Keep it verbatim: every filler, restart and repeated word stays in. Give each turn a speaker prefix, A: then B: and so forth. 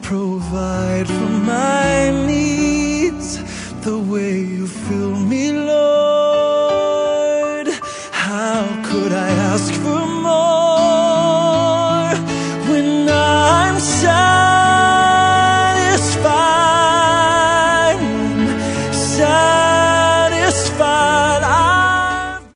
A: provide for my needs the way you fill me, Lord. How could I ask for more?